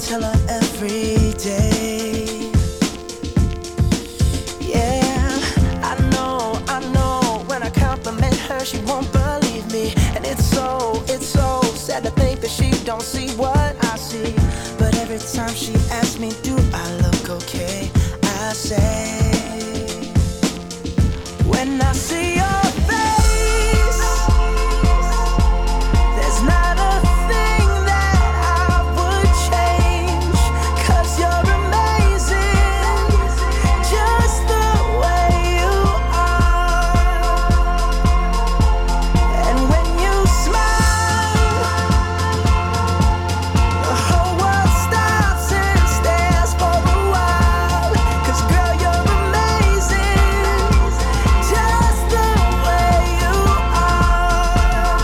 tell her every day. Yeah, I know, when I compliment her, she won't believe me. And it's so sad to think that she don't see what I see. But every time she asks me, do I look okay? I say, when I see your face, there's not a thing that I would change. 'Cause you're amazing, just the way you are. And when you smile, the whole world stops and stares for a while. 'Cause girl, you're amazing, just the way you are.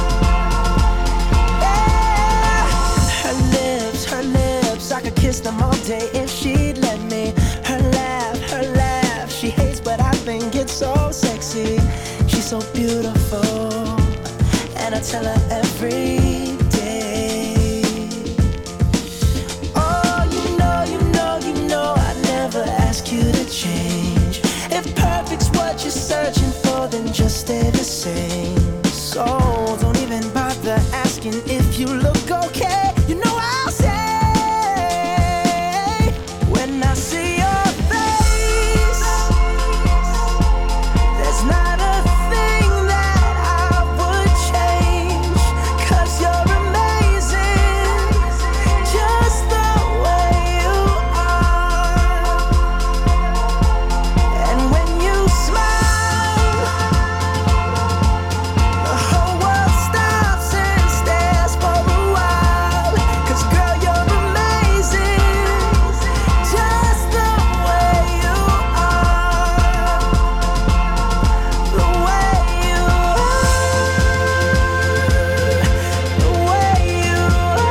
Yeah. Her lips, I could kiss them all day if she'd let me. Her laugh, she hates but I think it's so sexy. She's so beautiful, and I tell her every day. Oh, you know, I never ask you to change. If perfect's what you're searching for, then just stay the same. So don't even bother asking if you look okay. You know I'll say, when I see your face, there's not a thing that I would change. 'Cause you're amazing, just the way you are. And when you smile, the whole world stops and stares for a while. 'Cause girl, you're amazing, just the way you are. The way you are. The way you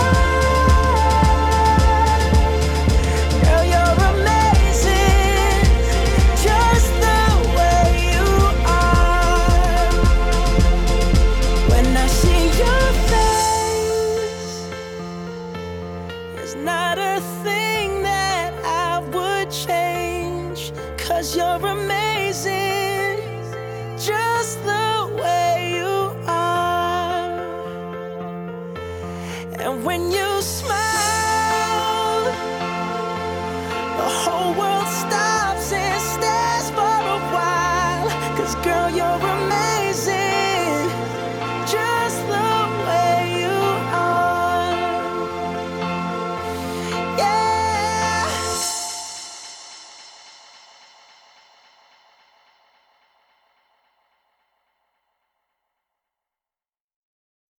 are. Girl, you're amazing, just the way you are. When I see your face, there's not a thing that I would change. 'Cause you're amazing, just the way you are. And when you smile, the whole world stops and stares for a while. 'Cause girl, you're amazing,